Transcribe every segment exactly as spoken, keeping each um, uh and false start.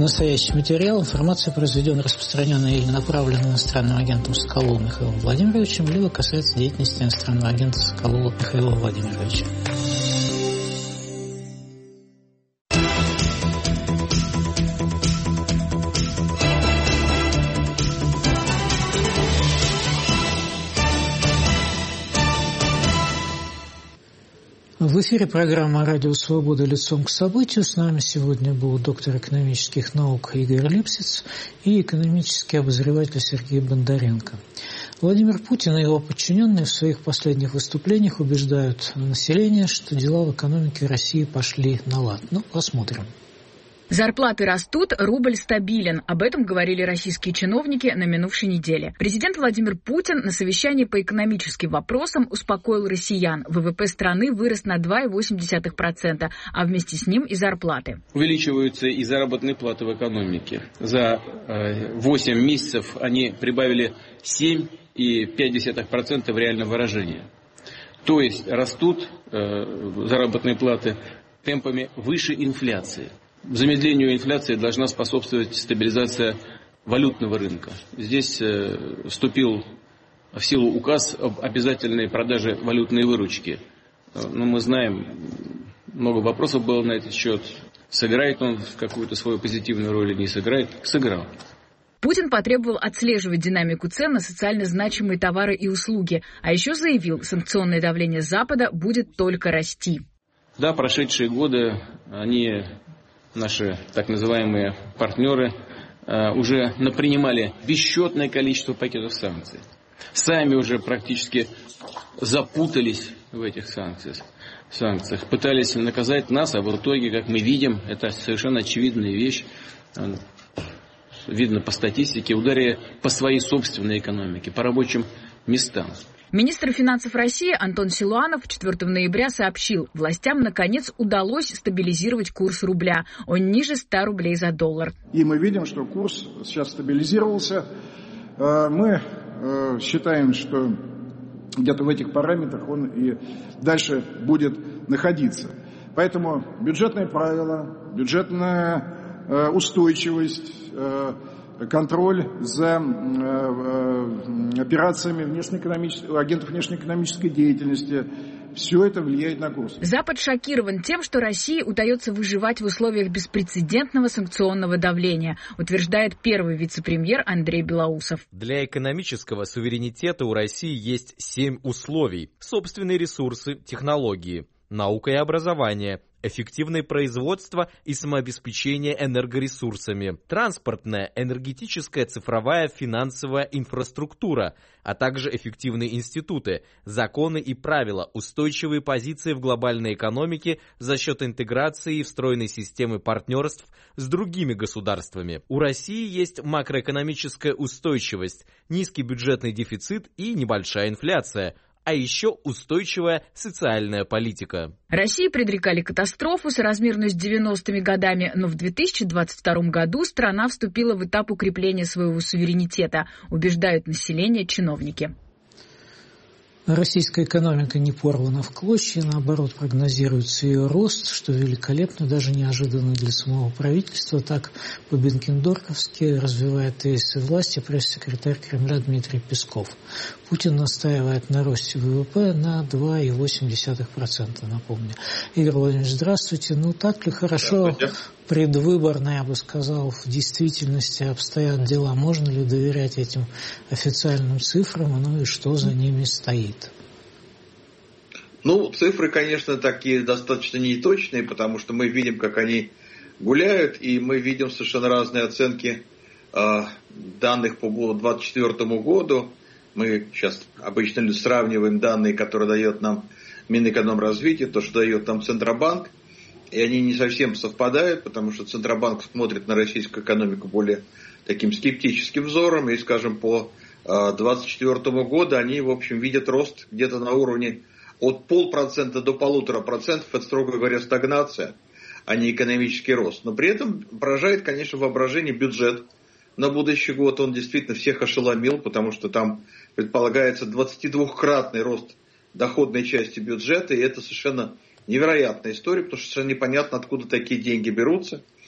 Настоящий материал, информация произведена, распространенная или направлена иностранным агентом Соколовым Михаилом Владимировичем, либо касается деятельности иностранного агента Соколова Михаила Владимировича. В эфире программа «Радио Свобода. Лицом к событию». С нами сегодня был доктор экономических наук Игорь Липсиц и экономический обозреватель Сергей Бондаренко. Владимир Путин и его подчиненные в своих последних выступлениях убеждают население, что дела в экономике России пошли на лад. Ну, посмотрим. Зарплаты растут, рубль стабилен. Об этом говорили российские чиновники на минувшей неделе. Президент Владимир Путин на совещании по экономическим вопросам успокоил россиян. ВВП страны вырос на два целых восемь десятых процента, а вместе с ним и зарплаты. Увеличиваются и заработные платы в экономике. За восемь месяцев они прибавили семь целых пять десятых процента в реальном выражении. То есть растут заработные платы темпами выше инфляции. Замедлению инфляции должна способствовать стабилизация валютного рынка. Здесь э, вступил в силу указ об обязательной продаже валютной выручки. Но мы знаем, много вопросов было на этот счет. Сыграет он какую-то свою позитивную роль или не сыграет? Сыграл. Путин потребовал отслеживать динамику цен на социально значимые товары и услуги. А еще заявил, санкционное давление Запада будет только расти. Да, прошедшие годы они... Наши так называемые партнеры э, уже напринимали бесчетное количество пакетов санкций. Сами уже практически запутались в этих санкциях. санкциях. Пытались наказать нас, а в итоге, как мы видим, это совершенно очевидная вещь. Э, видно по статистике, ударили по своей собственной экономике, по рабочим местам. Министр финансов России Антон Силуанов четвёртого ноября сообщил, властям наконец удалось стабилизировать курс рубля. Он ниже ста рублей за доллар. И мы видим, что курс сейчас стабилизировался. Мы считаем, что где-то в этих параметрах он и дальше будет находиться. Поэтому бюджетные правила, бюджетная устойчивость, контроль за операциями внешнеэкономических, агентов внешнеэкономической деятельности. Все это влияет на курс. Запад шокирован тем, что России удается выживать в условиях беспрецедентного санкционного давления, утверждает первый вице-премьер Андрей Белоусов. Для экономического суверенитета у России есть семь условий. Собственные ресурсы, технологии, наука и образование, эффективное производство и самообеспечение энергоресурсами, транспортная, энергетическая, цифровая, финансовая инфраструктура, а также эффективные институты, законы и правила, устойчивые позиции в глобальной экономике за счет интеграции и встроенной системы партнерств с другими государствами. У России есть макроэкономическая устойчивость, низкий бюджетный дефицит и небольшая инфляция, а еще устойчивая социальная политика. России предрекали катастрофу соразмерную с девяностыми годами, но в две тысячи двадцать втором году страна вступила в этап укрепления своего суверенитета, убеждают население чиновники. Российская экономика не порвана в клочья, наоборот, прогнозируется ее рост, что великолепно, даже неожиданно для самого правительства. Так по-бенкендорфски развивает тезисы власти пресс-секретарь Кремля Дмитрий Песков. Путин настаивает на росте ВВП на два целых восемь десятых процента, напомню. Игорь Владимирович, здравствуйте. Ну, так ли хорошо предвыборно, я бы сказал, в действительности обстоят дела? Можно ли доверять этим официальным цифрам, ну и что за ними стоит? Ну, цифры, конечно, такие достаточно неточные, потому что мы видим, как они гуляют, и мы видим совершенно разные оценки э, данных по две тысячи двадцать четвёртому году. Мы сейчас обычно сравниваем данные, которые дает нам Минэкономразвитие, то, что дает нам Центробанк, и они не совсем совпадают, потому что Центробанк смотрит на российскую экономику более таким скептическим взором, и, скажем, по две тысячи двадцать четвёртому году они, в общем, видят рост где-то на уровне от полпроцента до полутора процентов, это, строго говоря, стагнация, а не экономический рост. Но при этом поражает, конечно, воображение бюджет на будущий год. Он действительно всех ошеломил, потому что там предполагается двадцатидвухкратный рост доходной части бюджета, и это совершенно невероятная история, потому что совершенно непонятно, откуда такие деньги берутся.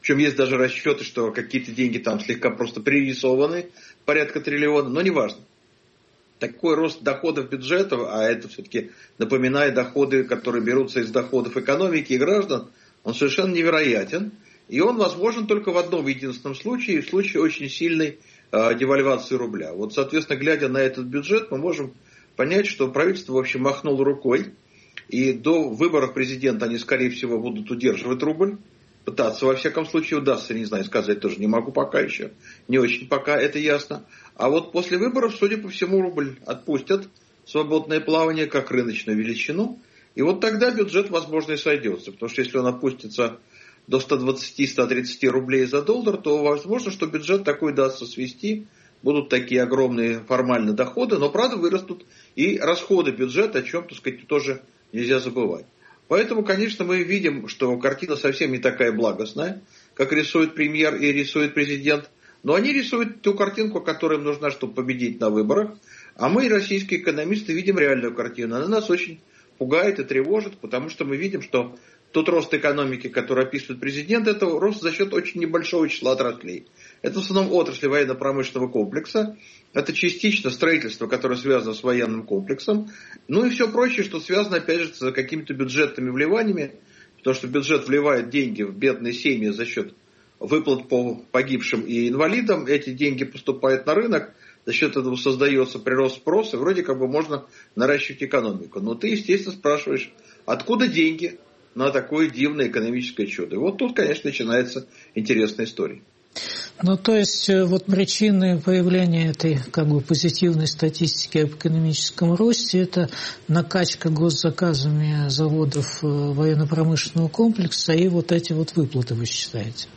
Причем есть даже расчеты, что какие-то деньги там слегка просто пририсованы, порядка триллиона, но неважно. Такой рост доходов бюджета, а это все-таки, напоминаю, доходы, которые берутся из доходов экономики и граждан, он совершенно невероятен. И он возможен только в одном единственном случае, в случае очень сильной э, девальвации рубля. Вот, соответственно, глядя на этот бюджет, мы можем понять, что правительство, в общем, махнуло рукой. И до выборов президента они, скорее всего, будут удерживать рубль. Пытаться, во всяком случае, удастся, не знаю, сказать тоже не могу пока еще. Не очень пока, это ясно. А вот после выборов, судя по всему, рубль отпустят в свободное плавание как рыночную величину. И вот тогда бюджет, возможно, и сойдется. Потому что если он опустится до сто двадцать - сто тридцать рублей за доллар, то возможно, что бюджет такой удастся свести. Будут такие огромные формальные доходы, но, правда, вырастут и расходы бюджета, о чем, так сказать, тоже нельзя забывать. Поэтому, конечно, мы видим, что картина совсем не такая благостная, как рисует премьер и рисует президент. Но они рисуют ту картинку, которая им нужна, чтобы победить на выборах. А мы, российские экономисты, видим реальную картину. Она нас очень пугает и тревожит, потому что мы видим, что тот рост экономики, который описывает президент, это рост за счет очень небольшого числа отраслей. Это в основном отрасли военно-промышленного комплекса. Это частично строительство, которое связано с военным комплексом. Ну и все прочее, что связано, опять же, с какими-то бюджетными вливаниями. Потому что бюджет вливает деньги в бедные семьи за счет выплат по погибшим и инвалидам. Эти деньги поступают на рынок. За счет этого создается прирост спроса. И вроде как бы можно наращивать экономику. Но ты, естественно, спрашиваешь, откуда деньги на такое дивное экономическое чудо. И вот тут, конечно, начинается интересная история. Ну, то есть, вот причины появления этой как бы позитивной статистики об экономическом росте – это накачка госзаказами заводов военно-промышленного комплекса и вот эти вот выплаты, вы считаете?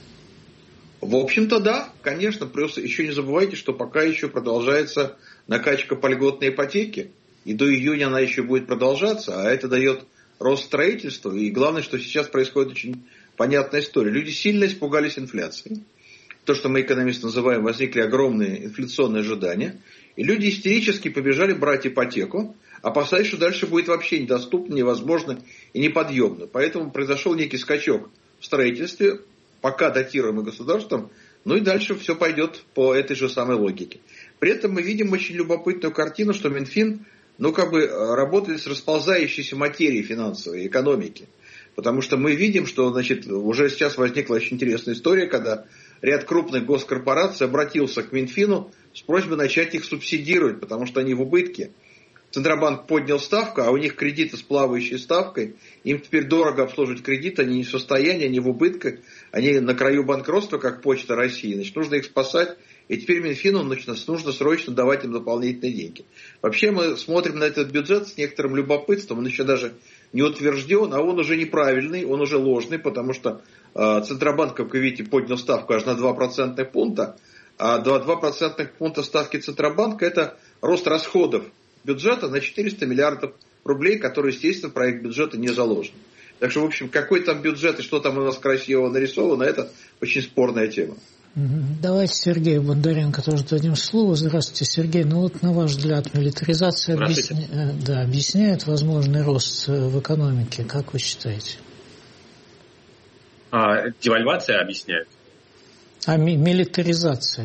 В общем-то, да, конечно. Плюс еще не забывайте, что пока еще продолжается накачка по льготной ипотеке. И до июня она еще будет продолжаться, а это дает рост строительства. И главное, что сейчас происходит очень понятная история. Люди сильно испугались инфляции. То, что мы, экономисты, называем, возникли огромные инфляционные ожидания. И люди истерически побежали брать ипотеку, опасаясь, что дальше будет вообще недоступно, невозможно и неподъемно. Поэтому произошел некий скачок в строительстве, пока датируемый государством, ну и дальше все пойдет по этой же самой логике. При этом мы видим очень любопытную картину, что Минфин, ну, как бы работает с расползающейся материей финансовой экономики. Потому что мы видим, что, значит, уже сейчас возникла очень интересная история, когда ряд крупных госкорпораций обратился к Минфину с просьбой начать их субсидировать, потому что они в убытке. Центробанк поднял ставку, а у них кредиты с плавающей ставкой. Им теперь дорого обслуживать кредиты, они не в состоянии, они в убытках, они на краю банкротства, как Почта России. Значит, нужно их спасать. И теперь Минфину нужно срочно давать им дополнительные деньги. Вообще мы смотрим на этот бюджет с некоторым любопытством. Он еще даже не утвержден, а он уже неправильный, он уже ложный, потому что э, Центробанк, как вы видите, поднял ставку аж на два процентных пункта. А два процентных пункта ставки Центробанка – это рост расходов бюджета на четыреста миллиардов рублей, которые, естественно, в проект бюджета не заложены. Так что, в общем, какой там бюджет и что там у нас красиво нарисовано, это очень спорная тема. Давайте Сергею Бондаренко тоже дадим слово. Здравствуйте, Сергей. Ну вот, на ваш взгляд, милитаризация объясня... да, объясняет возможный рост в экономике. Как вы считаете? А, девальвация объясняет? А ми- милитаризация?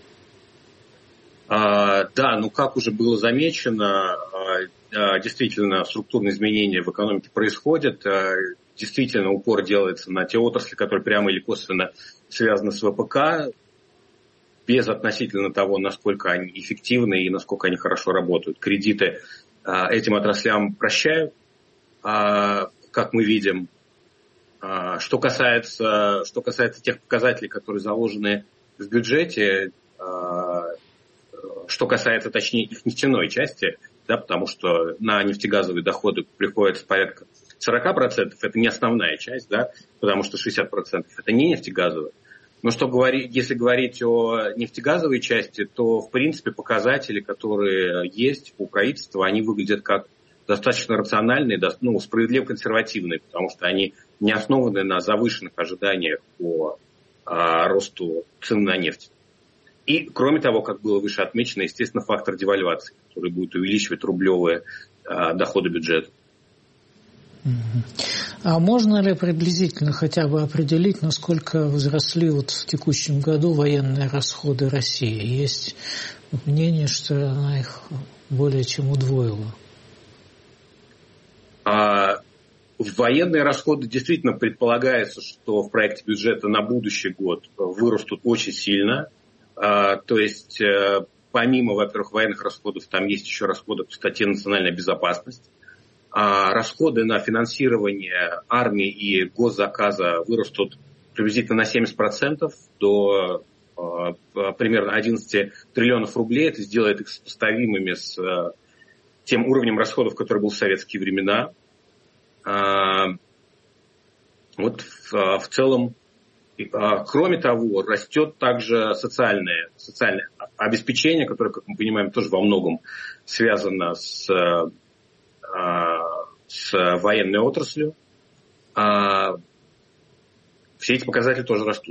А, да, ну как уже было замечено, а, действительно структурные изменения в экономике происходят. А, действительно упор делается на те отрасли, которые прямо или косвенно связаны с ВПК, без относительно того, насколько они эффективны и насколько они хорошо работают. Кредиты а, этим отраслям прощают, а, как мы видим. А, что касается, что касается тех показателей, которые заложены в бюджете, а, что касается, точнее, их нефтяной части, да, потому что на нефтегазовые доходы приходится порядка сорок процентов, это не основная часть, да, потому что шестьдесят процентов это не нефтегазовые. Но что говорить, если говорить о нефтегазовой части, то, в принципе, показатели, которые есть у правительства, они выглядят как достаточно рациональные, ну, справедливо консервативные, потому что они не основаны на завышенных ожиданиях по а, росту цен на нефть. И, кроме того, как было выше отмечено, естественно, фактор девальвации, который будет увеличивать рублевые а, доходы бюджета. А можно ли приблизительно хотя бы определить, насколько возросли вот в текущем году военные расходы России? Есть мнение, что она их более чем удвоила. А, военные расходы действительно предполагается, что в проекте бюджета на будущий год вырастут очень сильно. А, то есть, помимо, во-первых, военных расходов, там есть еще расходы по статье «Национальная безопасность». А расходы на финансирование армии и госзаказа вырастут приблизительно на семьдесят процентов до а, примерно одиннадцать триллионов рублей. Это сделает их сопоставимыми с а, тем уровнем расходов, который был в советские времена. А, вот в, в целом, а, кроме того, растет также социальное, социальное обеспечение, которое, как мы понимаем, тоже во многом связано с... с военной отраслью, а все эти показатели тоже растут.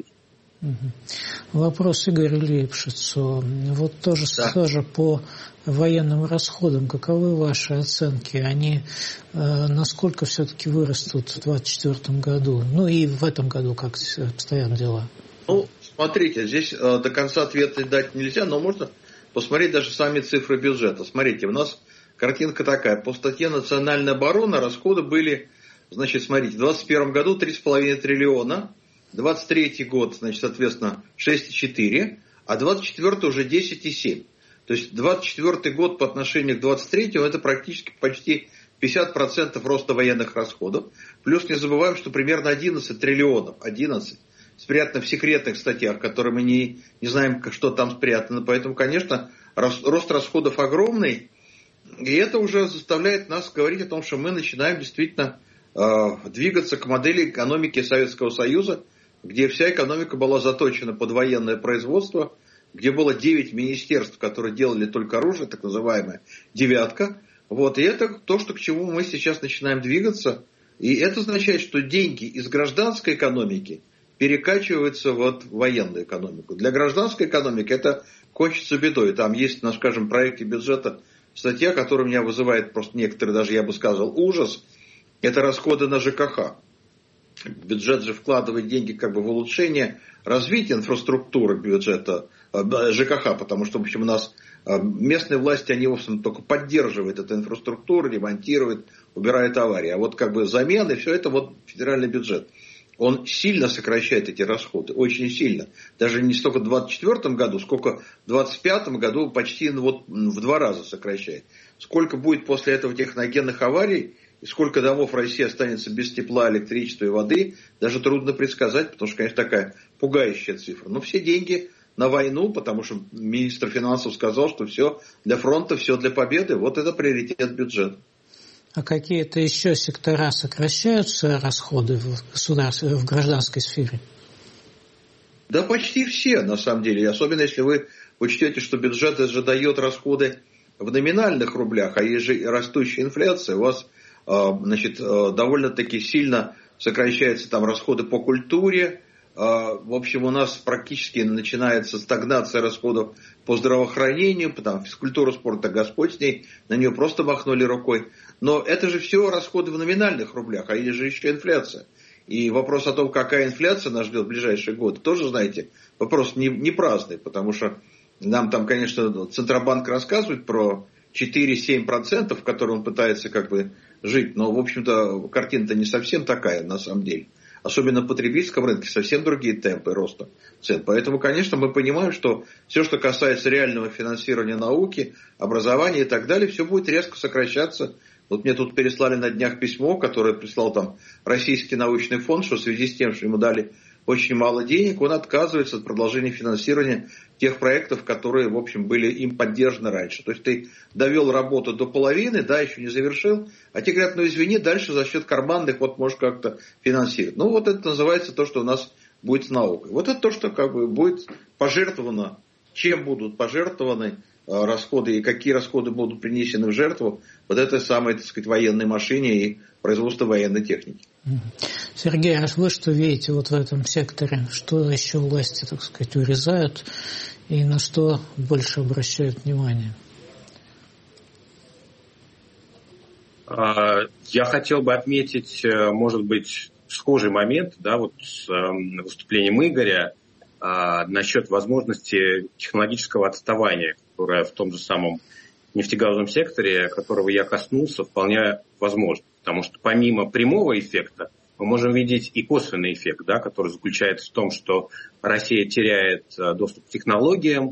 Вопрос Игорю Лейпшицу. Вот тоже, да. тоже по военным расходам, каковы ваши оценки? Они э, насколько все-таки вырастут в двадцать четвёртом году? Ну и в этом году как обстоят дела? Ну, смотрите, здесь э, до конца ответа дать нельзя, но можно посмотреть даже сами цифры бюджета. Смотрите, у нас картинка такая. По статье «Национальная оборона» расходы были, значит, смотрите, в двадцать первом году три с половиной триллиона, двадцать третий год, значит, соответственно, шесть и четыре, а двадцать четвёртый уже десять и семь. То есть двадцать четвёртый год по отношению к двадцать третьему это практически почти пятьдесят процентов роста военных расходов. Плюс не забываем, что примерно одиннадцать триллионов, одиннадцать, спрятано в секретных статьях, которые мы не, не знаем, что там спрятано. Поэтому, конечно, рост расходов огромный. И это уже заставляет нас говорить о том, что мы начинаем действительно э, двигаться к модели экономики Советского Союза, где вся экономика была заточена под военное производство, где было девять министерств, которые делали только оружие, так называемая девятка. Вот. И это то, что, к чему мы сейчас начинаем двигаться. И это означает, что деньги из гражданской экономики перекачиваются вот в военную экономику. Для гражданской экономики это кончится бедой. Там есть, на, скажем, проекте бюджета статья, которая меня вызывает просто некоторые, даже я бы сказал, ужас. Это расходы на ЖКХ. Бюджет же вкладывает деньги как бы в улучшение развития инфраструктуры бюджета ЖКХ, потому что, в общем, у нас местные власти, они, в общем, только поддерживают эту инфраструктуру, ремонтируют, убирают аварии. А вот как бы замены, все это вот федеральный бюджет. Он сильно сокращает эти расходы, очень сильно. Даже не столько в двадцать четвёртом году, сколько в двадцать пятом году почти вот в два раза сокращает. Сколько будет после этого техногенных аварий, и сколько домов России останется без тепла, электричества и воды, даже трудно предсказать, потому что, конечно, такая пугающая цифра. Но все деньги на войну, потому что министр финансов сказал, что все для фронта, все для победы. Вот это приоритет бюджета. А какие-то еще сектора сокращаются расходы в государстве, в гражданской сфере? Да почти все, на самом деле. Особенно если вы учтете, что бюджет же дает расходы в номинальных рублях, а есть же растущая инфляция, у вас значит, довольно-таки сильно сокращаются там расходы по культуре. В общем, у нас практически начинается стагнация расходов по здравоохранению, потому физкультура, спорта, Господь с ней, на нее просто махнули рукой. Но это же все расходы в номинальных рублях, а есть же еще инфляция. И вопрос о том, какая инфляция нас ждет в ближайшие годы, тоже, знаете, вопрос не, не праздный, потому что нам там, конечно, Центробанк рассказывает про четыре-семь процентов, в которых он пытается как бы жить, но, в общем-то, картина-то не совсем такая, на самом деле. Особенно на потребительском рынке совсем другие темпы роста цен. Поэтому, конечно, мы понимаем, что все, что касается реального финансирования науки, образования и так далее, все будет резко сокращаться. Вот мне тут переслали на днях письмо, которое прислал там Российский научный фонд, что в связи с тем, что ему дали очень мало денег, он отказывается от продолжения финансирования тех проектов, которые, в общем, были им поддержаны раньше. То есть ты довел работу до половины, да, еще не завершил, а те говорят, ну извини, дальше за счет карманных вот можешь как-то финансировать. Ну вот это называется то, что у нас будет с наукой. Вот это то, что как бы будет пожертвовано, чем будут пожертвованы расходы и какие расходы будут принесены в жертву вот этой самой, так сказать, военной машине и производства военной техники. Сергей, а вы что видите вот в этом секторе? Что еще власти, так сказать, урезают и на что больше обращают внимание? Я хотел бы отметить, может быть, схожий момент, да, вот с выступлением Игоря насчет возможности технологического отставания, которое в том же самом нефтегазовом секторе, которого я коснулся, вполне возможно. Потому что помимо прямого эффекта мы можем видеть и косвенный эффект, да, который заключается в том, что Россия теряет доступ к технологиям,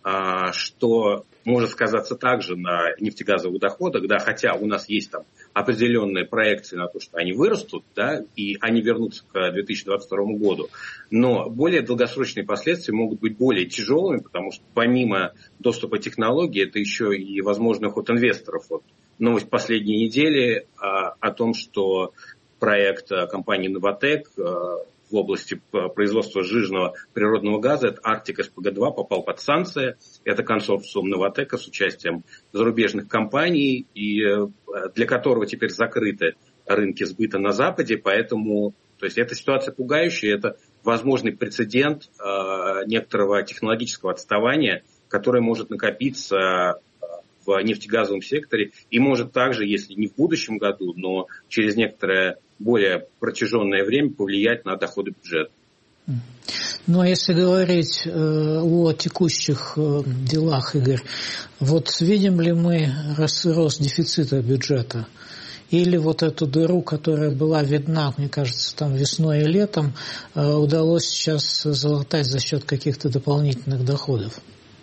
что может сказаться также на нефтегазовых доходах, да, хотя у нас есть там определенные проекции на то, что они вырастут, да, и они вернутся к две тысячи двадцать второму году. Но более долгосрочные последствия могут быть более тяжелыми, потому что помимо доступа к технологии, это еще и возможный ход инвесторов. Вот новость последней недели а, о том, что проект компании «Новатэк» в области производства сжиженного природного газа, это Арктик эс пэ гэ два, попал под санкции. Это консорциум «Новатэка» с участием зарубежных компаний, и для которого теперь закрыты рынки сбыта на Западе. Поэтому, то есть, эта ситуация пугающая, это возможный прецедент э, некоторого технологического отставания, которое может накопиться в нефтегазовом секторе и может также, если не в будущем году, но через некоторое более протяженное время повлиять на доходы бюджета. Ну, а если говорить э, о текущих э, делах, Игорь, вот видим ли мы рост, рост дефицита бюджета? Или вот эту дыру, которая была видна, мне кажется, там весной и летом, э, удалось сейчас залатать за счет каких-то дополнительных доходов?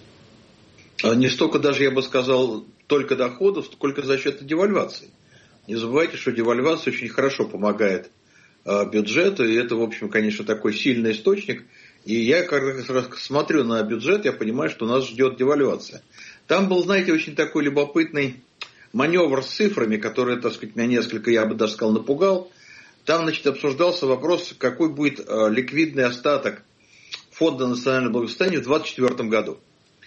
Не столько даже, я бы сказал, только доходов, сколько за счет девальвации. Не забывайте, что девальвация очень хорошо помогает э, бюджету, и это, в общем, конечно, такой сильный источник. И я как раз смотрю на бюджет, я понимаю, что нас ждет девальвация. Там был, знаете, очень такой любопытный маневр с цифрами, который, так сказать, меня несколько, я бы даже сказал, напугал. Там, значит, обсуждался вопрос, какой будет э, ликвидный остаток Фонда национального благосостояния в двадцать четвёртом году.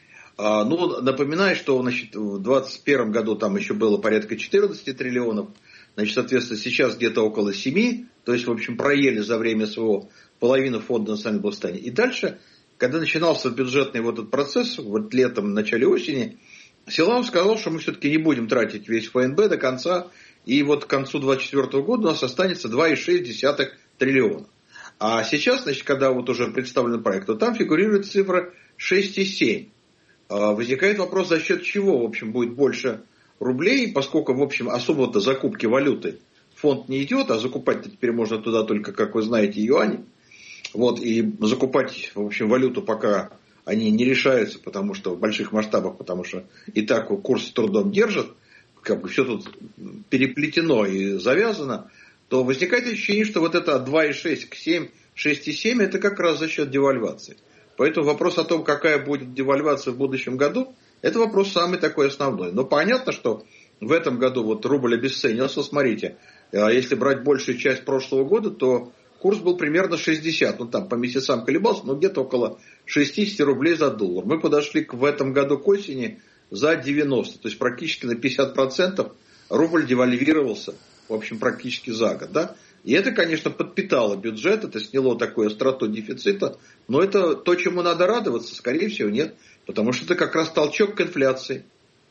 Ну, напоминаю, что, значит, в двадцать первом году там еще было порядка четырнадцать триллионов, значит, соответственно, сейчас где-то около семи, то есть, в общем, проели за время своего половину Фонда национального благосостояния. И дальше, когда начинался бюджетный вот этот процесс, вот летом, в начале осени, Силуанов сказал, что мы все-таки не будем тратить весь эф эн бэ до конца, и вот к концу двадцать четвёртого года у нас останется два целых шесть десятых триллиона. А сейчас, значит, когда вот уже представлен проект, то там фигурирует цифра шесть целых семь. Возникает вопрос, за счет чего, в общем, будет больше рублей, поскольку, в общем, особо-то закупки валюты фонд не идет, а закупать-то теперь можно туда только, как вы знаете, юани. Вот, и закупать, в общем, валюту пока они не решаются, потому что в больших масштабах, потому что и так курс с трудом держат, как бы все тут переплетено и завязано, то возникает ощущение, что вот это от два целых шесть к семь, шесть целых семь это как раз за счет девальвации. Поэтому вопрос о том, какая будет девальвация в будущем году, это вопрос самый такой основной. Но понятно, что в этом году вот рубль обесценился. Смотрите, если брать большую часть прошлого года, то курс был примерно шестьдесят. Ну там по месяцам колебался, но где-то около шестьдесят рублей за доллар. Мы подошли к, в этом году к осени за девяносто. То есть практически на пятьдесят процентов рубль девальвировался. В общем, практически за год. Да? И это, конечно, подпитало бюджет, это сняло такую остроту дефицита, но это то, чему надо радоваться, скорее всего, нет, потому что это как раз толчок к инфляции.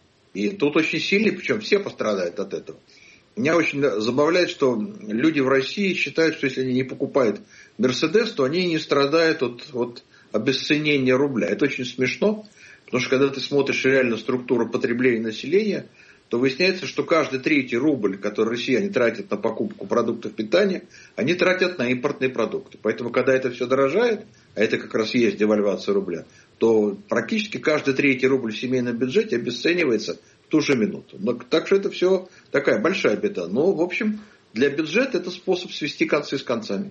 И тут очень сильный, причем все пострадают от этого. Меня очень забавляет, что люди в России считают, что если они не покупают Мерседес, то они не страдают от, от обесценения рубля. Это очень смешно, потому что когда ты смотришь реально структуру потребления населения, то выясняется, что каждый третий рубль, который россияне тратят на покупку продуктов питания, они тратят на импортные продукты. Поэтому, когда это все дорожает, а это как раз есть девальвация рубля, то практически каждый третий рубль в семейном бюджете обесценивается в ту же минуту. Но, так что это все такая большая беда. Но, в общем, для бюджета это способ свести концы с концами.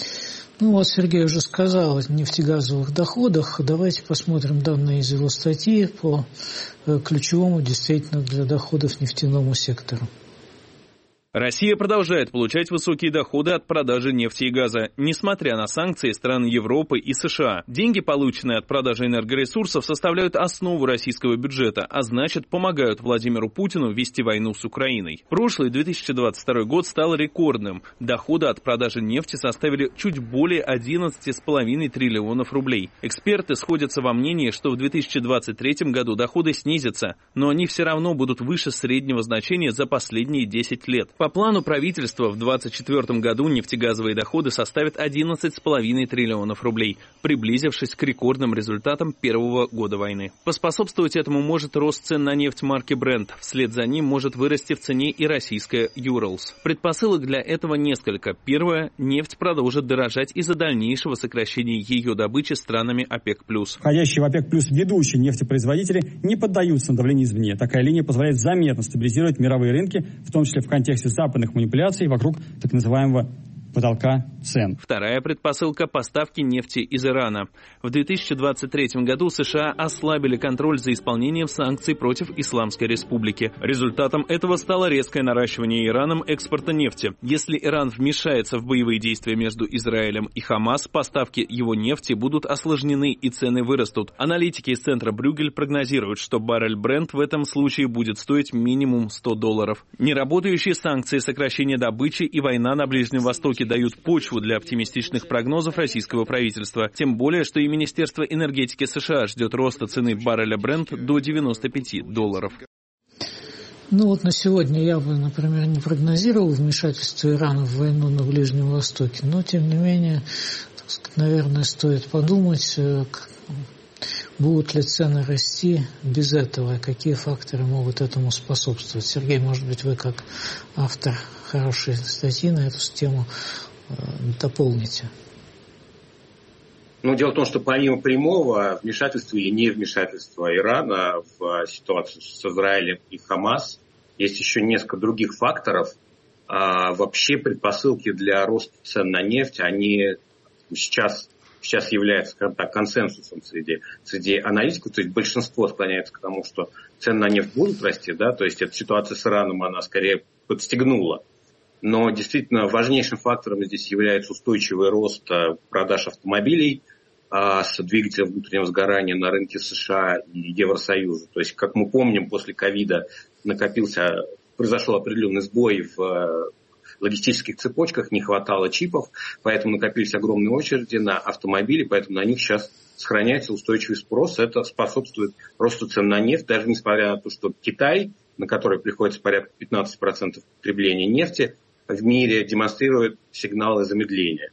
Ну вот Сергей уже сказал о нефтегазовых доходах. Давайте посмотрим данные из его статьи по ключевому действительно для доходов нефтяному сектору. Россия продолжает получать высокие доходы от продажи нефти и газа, несмотря на санкции стран Европы и США. Деньги, полученные от продажи энергоресурсов, составляют основу российского бюджета, а значит, помогают Владимиру Путину вести войну с Украиной. Прошлый две тысячи двадцать второй год стал рекордным. Доходы от продажи нефти составили чуть более одиннадцать целых пять десятых триллионов рублей. Эксперты сходятся во мнении, что в две тысячи двадцать третьем году доходы снизятся, но они все равно будут выше среднего значения за последние десять лет. По плану правительства в две тысячи двадцать четвёртом году нефтегазовые доходы составят одиннадцать целых пять десятых триллионов рублей, приблизившись к рекордным результатам первого года войны. Поспособствовать этому может рост цен на нефть марки Brent. Вслед за ним может вырасти в цене и российская Urals. Предпосылок для этого несколько. Первое. Нефть продолжит дорожать из-за дальнейшего сокращения ее добычи странами ОПЕК+. Входящие в ОПЕК+, ведущие нефтепроизводители не поддаются на давлению извне. Такая линия позволяет заметно стабилизировать мировые рынки, в том числе в контексте западных манипуляций вокруг так называемого потолка цен. Вторая предпосылка – поставки нефти из Ирана. В две тысячи двадцать третьем году США ослабили контроль за исполнением санкций против Исламской Республики. Результатом этого стало резкое наращивание Ираном экспорта нефти. Если Иран вмешается в боевые действия между Израилем и Хамас, поставки его нефти будут осложнены и цены вырастут. Аналитики из центра Брюгель прогнозируют, что баррель Brent в этом случае будет стоить минимум сто долларов. Неработающие санкции, сокращение добычи и война на Ближнем Востоке дают почву для оптимистичных прогнозов российского правительства. Тем более, что и Министерство энергетики США ждет роста цены барреля Brent до девяноста пяти долларов. Ну вот на сегодня я бы, например, не прогнозировал вмешательство Ирана в войну на Ближнем Востоке, но тем не менее, так сказать, наверное, стоит подумать, будут ли цены расти без этого, и какие факторы могут этому способствовать. Сергей, может быть, вы как автор хорошей статьи на эту тему дополните. Ну, дело в том, что помимо прямого вмешательства или невмешательства Ирана в ситуацию с Израилем и Хамас, есть еще несколько других факторов. А, вообще предпосылки для роста цен на нефть, они сейчас, сейчас являются, скажем так, консенсусом среди, среди аналитиков. То есть большинство склоняется к тому, что цены на нефть будут расти, да, то есть эта ситуация с Ираном, она скорее подстегнула. Но действительно важнейшим фактором здесь является устойчивый рост продаж автомобилей а, с двигателем внутреннего сгорания на рынке США и Евросоюза. То есть, как мы помним, после ковида накопился, произошел определенный сбой в логистических цепочках, не хватало чипов, поэтому накопились огромные очереди на автомобили, поэтому на них сейчас сохраняется устойчивый спрос. Это способствует росту цен на нефть, даже несмотря на то, что Китай, на который приходится порядка пятнадцать процентов потребления нефти, в мире демонстрирует сигналы замедления.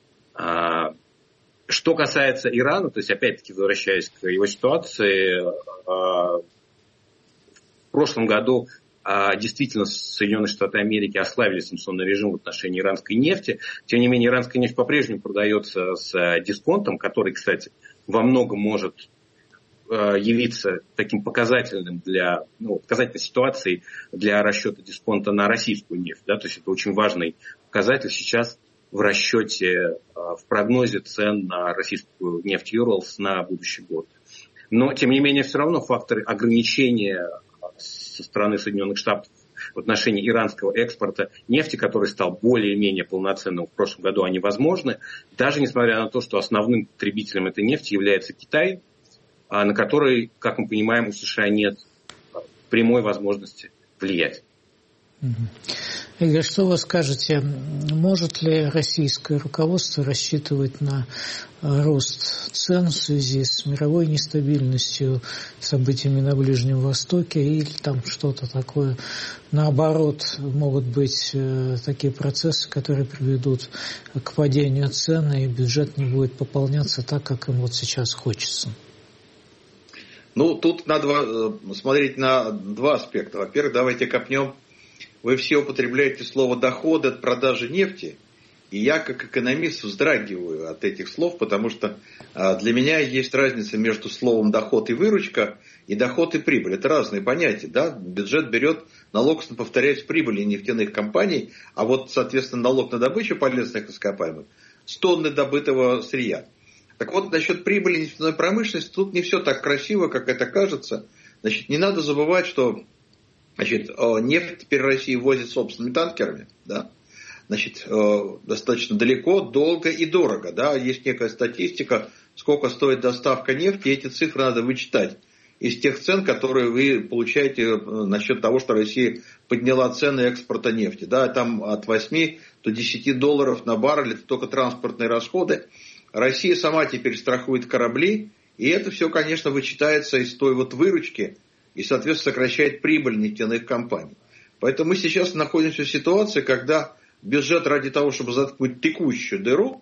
Что касается Ирана, то есть опять-таки возвращаясь к его ситуации, в прошлом году действительно Соединенные Штаты Америки ослабили санкционный режим в отношении иранской нефти. Тем не менее, иранская нефть по-прежнему продается с дисконтом, который, кстати, во многом может явиться таким показательным для, ну, показательной ситуацией для расчета дисконта на российскую нефть. Да? То есть это очень важный показатель сейчас в расчете, в прогнозе цен на российскую нефть Urals на будущий год. Но, тем не менее, все равно факторы ограничения со стороны Соединенных Штатов в отношении иранского экспорта нефти, который стал более-менее полноценным в прошлом году, они возможны, даже несмотря на то, что основным потребителем этой нефти является Китай, на который, как мы понимаем, у США нет прямой возможности влиять. Игорь, что вы скажете, может ли российское руководство рассчитывать на рост цен в связи с мировой нестабильностью, событиями на Ближнем Востоке, или там что-то такое? Наоборот, могут быть такие процессы, которые приведут к падению цен, и бюджет не будет пополняться так, как им вот сейчас хочется. Ну, тут надо смотреть на два аспекта. Во-первых, давайте копнем. Вы все употребляете слово «доходы» от продажи нефти. И я, как экономист, вздрагиваю от этих слов, потому что для меня есть разница между словом «доход» и «выручка», и «доход» и «прибыль». Это разные понятия. Да? Бюджет берет налог, повторяю, с прибыли нефтяных компаний, а вот, соответственно, налог на добычу полезных ископаемых с тонны добытого сырья. Так вот, насчет прибыли нефтяной промышленности, тут не все так красиво, как это кажется. Значит, не надо забывать, что Значит, нефть теперь Россия возит собственными танкерами, да, значит, достаточно далеко, долго и дорого, да, есть некая статистика, сколько стоит доставка нефти, эти цифры надо вычитать из тех цен, которые вы получаете насчет того, что Россия подняла цены экспорта нефти, да, там от восьми до десяти долларов на баррель, это только транспортные расходы. Россия сама теперь страхует корабли, и это все, конечно, вычитается из той вот выручки, и, соответственно, сокращает прибыль нефтяных компаний. Поэтому мы сейчас находимся в ситуации, когда бюджет ради того, чтобы заткнуть текущую дыру,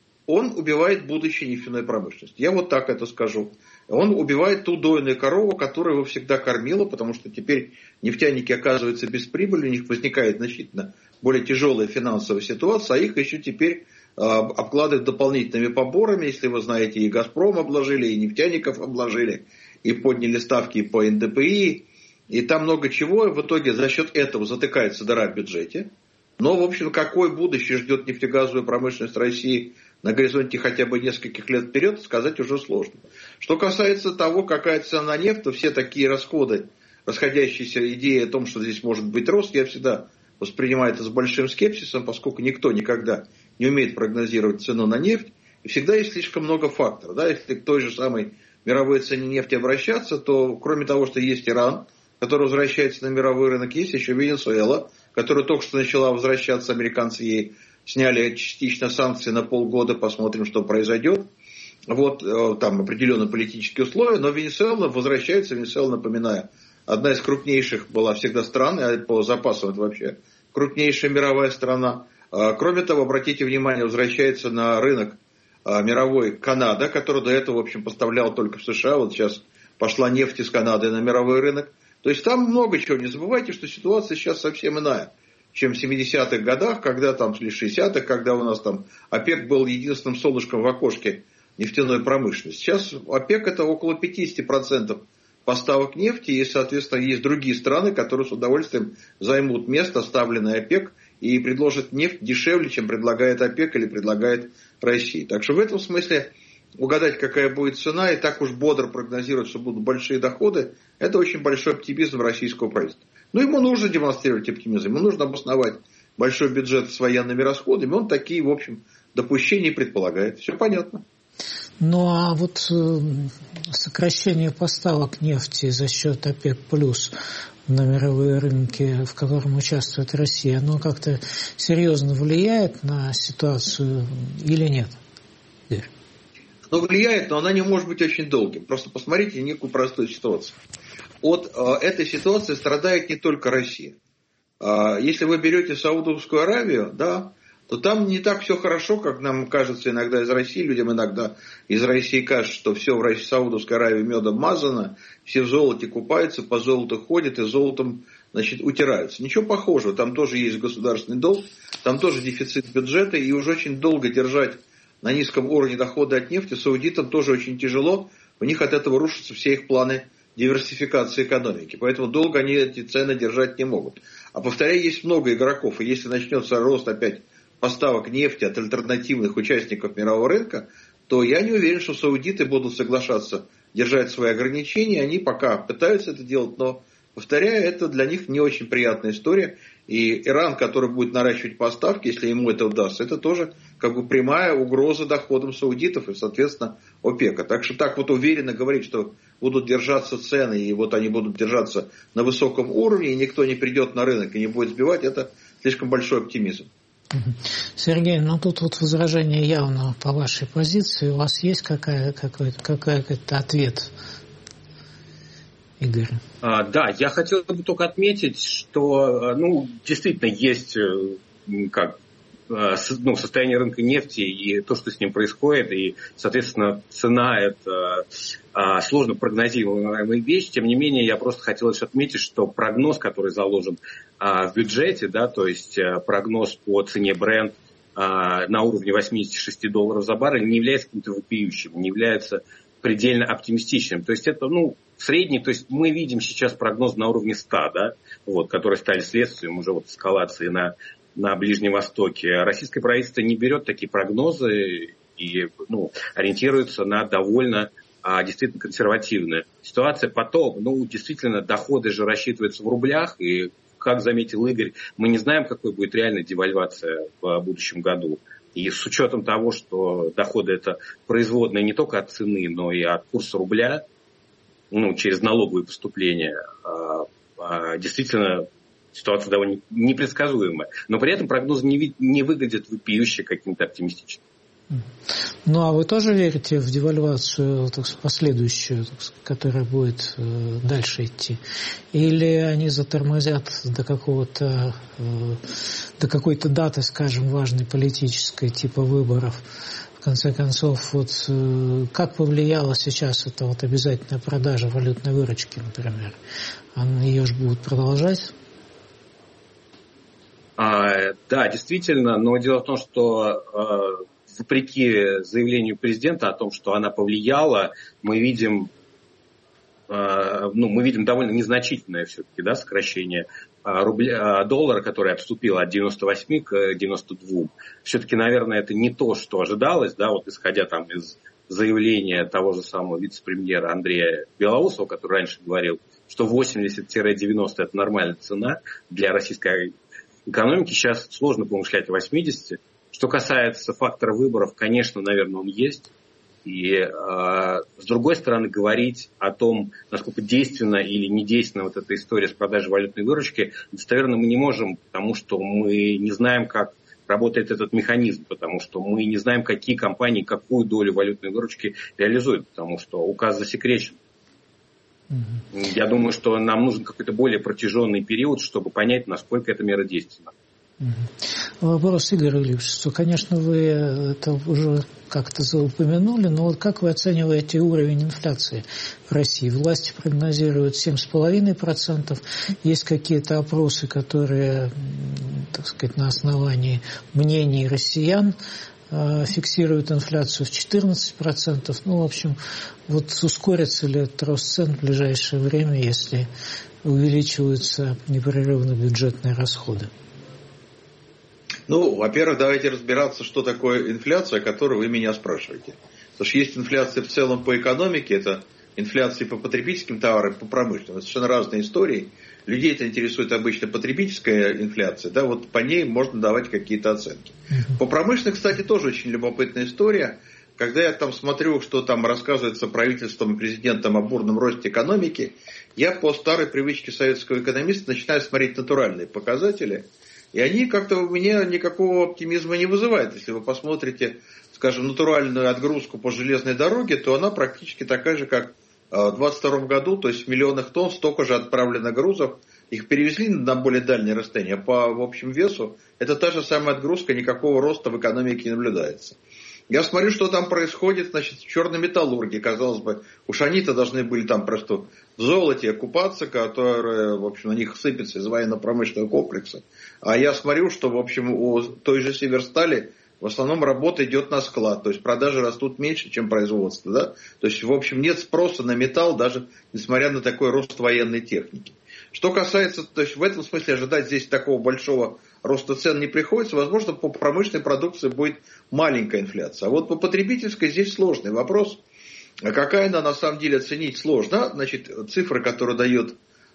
он убивает будущее нефтяной промышленности. Я вот так это скажу. Он убивает ту дойную корову, которую его всегда кормила, потому что теперь нефтяники оказываются без прибыли, у них возникает значительно более тяжелая финансовая ситуация, а их еще теперь э, обкладывают дополнительными поборами. Если вы знаете, и «Газпром» обложили, и нефтяников обложили, и подняли ставки по эн дэ пэ и, и там много чего. В итоге за счет этого затыкается дыра в бюджете. Но, в общем, какое будущее ждет нефтегазовую промышленность России на горизонте хотя бы нескольких лет вперед, сказать уже сложно. Что касается того, какая цена на нефть, то все такие расходы, расходящиеся идеи о том, что здесь может быть рост, я всегда воспринимаю это с большим скепсисом, поскольку никто никогда не умеет прогнозировать цену на нефть. И всегда есть слишком много факторов. Да? Если к той же самой мировой цене нефти обращаться, то кроме того, что есть Иран, который возвращается на мировой рынок, есть еще Венесуэла, которая только что начала возвращаться, американцы ей сняли частично санкции на полгода, посмотрим, что произойдет. Вот там определенные политические условия, но Венесуэла возвращается, Венесуэла, напоминаю, одна из крупнейших была всегда стран, а по запасам это вообще крупнейшая мировая страна. Кроме того, обратите внимание, возвращается на рынок мировой Канада, которая до этого, в общем, поставляла только в США, вот сейчас пошла нефть из Канады на мировой рынок. То есть там много чего. Не забывайте, что ситуация сейчас совсем иная, чем в семидесятых годах, когда там, или шестидесятых, когда у нас там ОПЕК был единственным солнышком в окошке нефтяной промышленности. Сейчас ОПЕК это около пятьдесят процентов поставок нефти, и, соответственно, есть другие страны, которые с удовольствием займут место, оставленное ОПЕК, и предложат нефть дешевле, чем предлагает ОПЕК или предлагает Россия. Так что в этом смысле угадать, какая будет цена, и так уж бодро прогнозировать, что будут большие доходы, это очень большой оптимизм российского правительства. Но ему нужно демонстрировать оптимизм, ему нужно обосновать большой бюджет с военными расходами, он такие, в общем, допущения предполагает. Все понятно. Ну а вот сокращение поставок нефти за счет ОПЕК плюс на мировые рынки, в котором участвует Россия, оно как-то серьезно влияет на ситуацию или нет? Игорь? Ну, влияет, но она не может быть очень долгим. Просто посмотрите некую простую ситуацию. От э, этой ситуации страдает не только Россия. Э, если вы берете Саудовскую Аравию, да, то там не так все хорошо, как нам кажется иногда из России. Людям иногда из России кажется, что все в России, Саудовской Аравии медом мазано, все в золоте купаются, по золоту ходят и золотом, значит, утираются. Ничего похожего. Там тоже есть государственный долг, там тоже дефицит бюджета, и уже очень долго держать на низком уровне дохода от нефти саудитам тоже очень тяжело. У них от этого рушатся все их планы диверсификации экономики. Поэтому долго они эти цены держать не могут. А повторяю, есть много игроков. И если начнется рост опять поставок нефти от альтернативных участников мирового рынка, то я не уверен, что саудиты будут соглашаться держать свои ограничения. Они пока пытаются это делать, но, повторяю, это для них не очень приятная история. И Иран, который будет наращивать поставки, если ему это удастся, это тоже как бы прямая угроза доходам саудитов и, соответственно, ОПЕКа. Так что так вот уверенно говорить, что будут держаться цены, и вот они будут держаться на высоком уровне, и никто не придет на рынок и не будет сбивать, это слишком большой оптимизм. Сергей, ну тут вот возражение явно по вашей позиции. У вас есть какая, какой-то, какой-то ответ? Игорь. А, да, я хотел бы только отметить, что ну, действительно есть как, ну, состояние рынка нефти и то, что с ним происходит, и, соответственно, цена – это а, сложно прогнозируемая вещь. Тем не менее, я просто хотел лишь отметить, что прогноз, который заложен а, в бюджете, да, то есть а, прогноз по цене Brent а, на уровне восемьдесят шесть долларов за баррель, не является каким-то вопиющим, не является предельно оптимистичным. То есть это, ну, средний, то есть мы видим сейчас прогноз на уровне ста, да, вот, которые стали следствием уже вот эскалации на, на Ближнем Востоке. Российское правительство не берет такие прогнозы и, ну, ориентируется на довольно а, действительно консервативная. Ситуация потом, ну, действительно, доходы же рассчитываются в рублях, и, как заметил Игорь, мы не знаем, какой будет реальная девальвация в будущем году. И с учетом того, что доходы это производные не только от цены, но и от курса рубля, ну, через налоговые поступления, а, а, действительно, ситуация довольно непредсказуемая. Но при этом прогнозы не, не выглядят вопиюще каким-то оптимистичным. Ну, а вы тоже верите в девальвацию, так сказать, последующую, так сказать, которая будет э, дальше идти? Или они затормозят до какого-то, э, до какой-то даты, скажем, важной политической, типа выборов? В конце концов, вот э, как повлияла сейчас эта вот обязательная продажа валютной выручки, например? Ее же будут продолжать? А, да, действительно, но дело в том, что... Э, вопреки заявлению президента о том, что она повлияла, мы видим, э, ну, мы видим довольно незначительное все-таки, да, сокращение рубля, доллара, который отступил от девяноста восьми к девяноста двум. Все-таки, наверное, это не то, что ожидалось, да, вот исходя там из заявления того же самого вице-премьера Андрея Белоусова, который раньше говорил, что восемьдесят-девяносто это нормальная цена для российской экономики. Сейчас сложно помышлять о восьмидесяти. Что касается фактора выборов, конечно, наверное, он есть. И э, с другой стороны, говорить о том, насколько действенна или недейственна вот эта история с продажей валютной выручки, достоверно мы не можем, потому что мы не знаем, как работает этот механизм, потому что мы не знаем, какие компании какую долю валютной выручки реализуют, потому что указ засекречен. Mm-hmm. Я думаю, что нам нужен какой-то более протяженный период, чтобы понять, насколько эта мера действенна. Вопрос, Игорь Ильич, что, конечно, вы это уже как-то упомянули, но вот как вы оцениваете уровень инфляции в России? Власти прогнозируют семь целых пять десятых процента. Есть какие-то опросы, которые, так сказать, на основании мнений россиян фиксируют инфляцию в четырнадцать процентов. Ну, в общем, вот ускорится ли этот рост цен в ближайшее время, если увеличиваются непрерывно бюджетные расходы? Ну, во-первых, давайте разбираться, что такое инфляция, о которой вы меня спрашиваете. Потому что есть инфляция в целом по экономике, это инфляция по потребительским товарам, по промышленным. Это совершенно разные истории. Людей это интересует обычно потребительская инфляция, да, вот по ней можно давать какие-то оценки. По промышленной, кстати, тоже очень любопытная история. Когда я там смотрю, что там рассказывается правительством и президентом о бурном росте экономики, я по старой привычке советского экономиста начинаю смотреть натуральные показатели. И они как-то у меня никакого оптимизма не вызывают. Если вы посмотрите, скажем, натуральную отгрузку по железной дороге, то она практически такая же, как в двадцать втором году, то есть в миллионах тонн столько же отправлено грузов. Их перевезли на более дальнее расстояние. А по в общем весу это та же самая отгрузка, никакого роста в экономике не наблюдается. Я смотрю, что там происходит, значит, в черной металлургии, казалось бы, уж они-то должны были там просто в золоте купаться, которое, в общем, на них сыпется из военно-промышленного комплекса. А я смотрю, что, в общем, у той же Северстали в основном работа идет на склад, то есть продажи растут меньше, чем производство, да? То есть, в общем, нет спроса на металл, даже несмотря на такой рост военной техники. Что касается, то есть в этом смысле ожидать здесь такого большого роста цен не приходится. Возможно, по промышленной продукции будет маленькая инфляция. А вот по потребительской здесь сложный вопрос. Какая она на самом деле оценить сложно. Значит, цифры, которые дает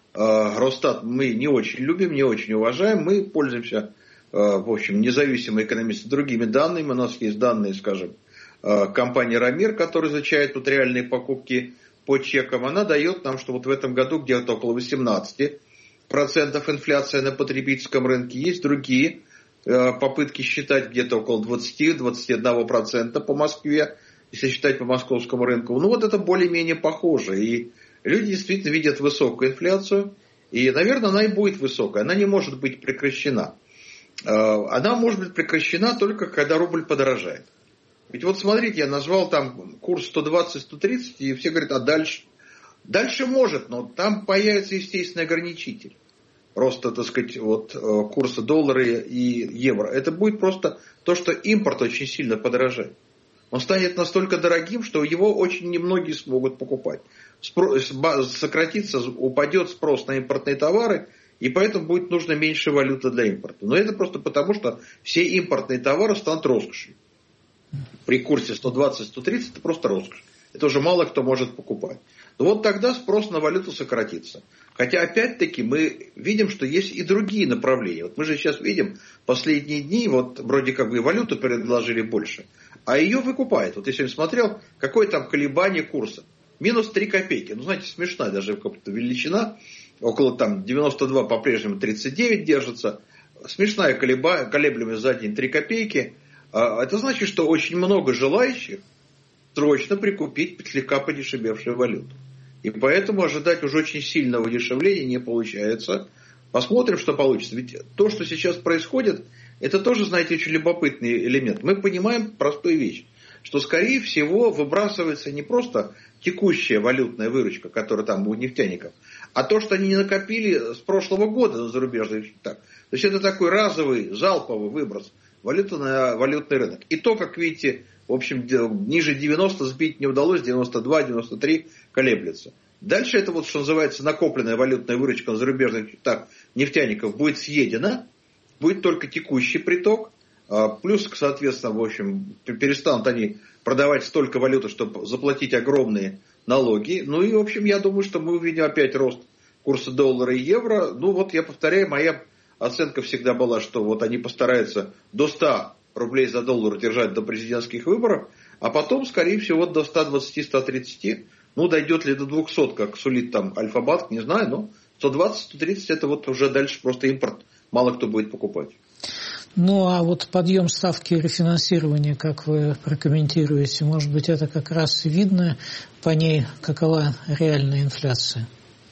э, Росстат, мы не очень любим, не очень уважаем. Мы пользуемся, э, в общем, независимые экономисты другими данными. У нас есть данные, скажем, э, компании Рамир, которая изучает вот реальные покупки по чекам. Она дает нам, что вот в этом году где-то около восемнадцать процентов инфляция на потребительском рынке. Есть другие э, попытки считать где-то около двадцать-двадцать один процент по Москве, если считать по московскому рынку. Ну вот это более-менее похоже. И люди действительно видят высокую инфляцию. И, наверное, она и будет высокая. Она не может быть прекращена. Э, она может быть прекращена только когда рубль подорожает. Ведь вот смотрите, я назвал там курс сто двадцать - сто тридцать, и все говорят, а дальше? Дальше может, но там появится естественный ограничитель роста, так сказать, вот, курса доллара и евро. Это будет просто то, что импорт очень сильно подорожает. Он станет настолько дорогим, что его очень немногие смогут покупать. Спрос, сократится, упадет спрос на импортные товары, и поэтому будет нужно меньше валюты для импорта. Но это просто потому, что все импортные товары станут роскошью. При курсе сто двадцать - сто тридцать это просто роскошь. это уже мало кто может покупать. Но вот тогда спрос на валюту сократится. Хотя, опять-таки, мы видим, что есть и другие направления. Вот мы же сейчас видим, последние дни, вот вроде как бы валюту предложили больше, а ее выкупают. Вот я сегодня смотрел, какое там колебание курса. Минус три копейки. Ну, знаете, смешная даже как-то величина. Около там девяносто два по-прежнему тридцать девять держится. Смешная колеба, колеблемость за день три копейки. Это значит, что очень много желающих срочно прикупить слегка подешевевшую валюту. И поэтому ожидать уже очень сильного удешевления не получается. Посмотрим, что получится. Ведь то, что сейчас происходит, это тоже, знаете, очень любопытный элемент. Мы понимаем простую вещь, что, скорее всего, выбрасывается не просто текущая валютная выручка, которая там у нефтяников, а то, что они не накопили с прошлого года на зарубежных счетах. То есть это такой разовый, залповый выброс валюты на валютный рынок. И то, как видите, в общем, ниже девяноста сбить не удалось, девяносто два - девяносто три колеблется. Дальше это вот, что называется, накопленная валютная выручка на зарубежных счетах нефтяников будет съедена, будет только текущий приток, плюс, соответственно, в общем, перестанут они продавать столько валюты, чтобы заплатить огромные налоги. Ну и, в общем, я думаю, что мы увидим опять рост курса доллара и евро. Ну вот, я повторяю, моя оценка всегда была, что вот они постараются до ста рублей за доллар держать до президентских выборов, а потом, скорее всего, до ста двадцати - ста тридцати. Ну, дойдет ли до двухсот, как сулит там Альфа-банк, не знаю, но сто двадцать - сто тридцать это вот уже дальше просто импорт. Мало кто будет покупать. Ну, а вот подъем ставки рефинансирования, как вы прокомментируете, может быть, это как раз видно по ней, какова реальная инфляция?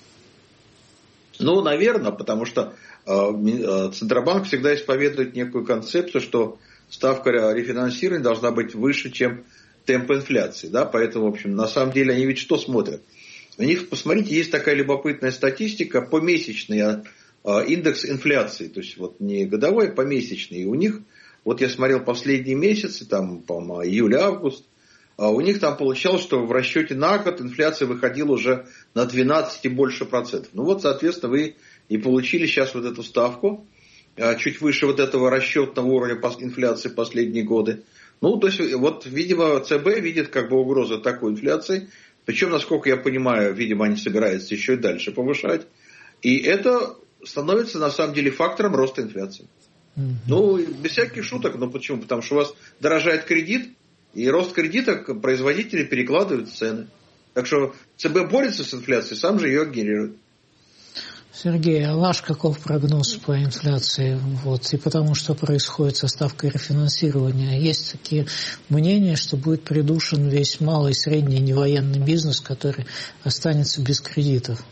Ну, наверное, потому что э, Центробанк всегда исповедует некую концепцию, что ставка рефинансирования должна быть выше, чем темп инфляции. Да? Поэтому, в общем, на самом деле они ведь что смотрят? У них, посмотрите, есть такая любопытная статистика, помесячный индекс инфляции, то есть вот не годовой, а помесячный. И у них, вот я смотрел последние месяцы, там, по-моему, июль-август, у них там получалось, что в расчете на год инфляция выходила уже на двенадцать и больше процентов. Ну вот, соответственно, вы и получили сейчас вот эту ставку, чуть выше вот этого расчетного уровня инфляции последние годы. Ну, то есть, вот, видимо, ЦБ видит как бы угрозу такой инфляции. Причем, насколько я понимаю, видимо, они собираются еще и дальше повышать. И это становится, на самом деле, фактором роста инфляции. Mm-hmm. Ну, без всяких шуток. Ну, почему? Потому что у вас дорожает кредит, и рост кредита производители перекладывают в цены. Так что ЦБ борется с инфляцией, сам же ее генерирует. Сергей, а ваш каков прогноз по инфляции? Вот, и потому что происходит со ставкой рефинансирования. Есть такие мнения, что будет придушен весь малый, средний, невоенный бизнес, который останется без кредитов.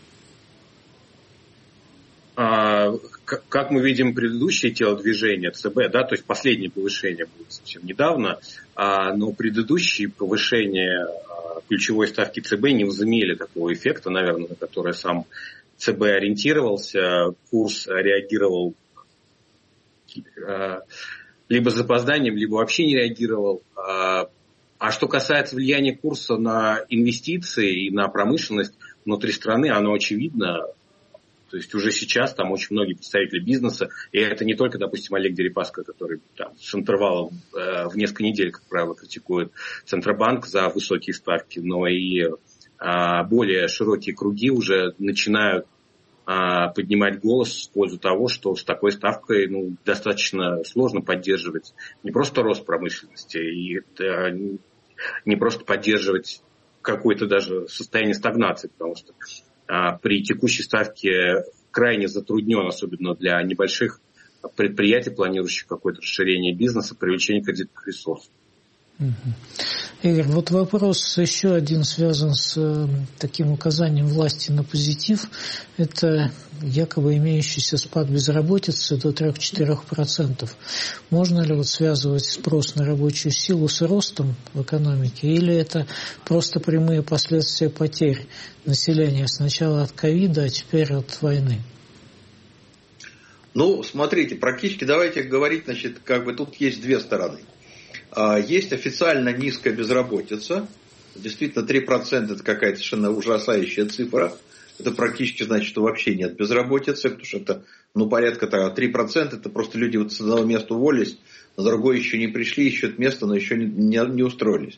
А, как мы видим предыдущее телодвижение ЦБ, да, то есть последнее повышение было совсем недавно, а, но предыдущие повышения а, ключевой ставки ЦБ не возымели такого эффекта, наверное, на который сам ЦБ ориентировался, курс реагировал а, либо с запозданием, либо вообще не реагировал. А, а что касается влияния курса на инвестиции и на промышленность внутри страны, оно очевидно. То есть уже сейчас там очень многие представители бизнеса, и это не только, допустим, Олег Дерипаска, который там, с интервалом э, в несколько недель, как правило, критикует Центробанк за высокие ставки, но и э, более широкие круги уже начинают э, поднимать голос в пользу того, что с такой ставкой ну, достаточно сложно поддерживать не просто рост промышленности, и это не просто поддерживать какое-то даже состояние стагнации, потому что при текущей ставке крайне затруднен, особенно для небольших предприятий, планирующих какое-то расширение бизнеса, привлечение кредитных ресурсов. Игорь, вот вопрос еще один связан с э, таким указанием власти на позитив. Это якобы имеющийся спад безработицы до три-четыре процента. Можно ли вот связывать спрос на рабочую силу с ростом в экономике? Или это просто прямые последствия потерь населения сначала от ковида, а теперь от войны? Ну, смотрите, практически давайте говорить, значит, как бы тут есть две стороны. Есть официально низкая безработица. Действительно, три процента это какая-то совершенно ужасающая цифра. Это практически значит, что вообще нет безработицы, потому что это, ну, порядка три процента, это просто люди вот с одного места уволились, на другое еще не пришли, ищут место, но еще не, не, не устроились.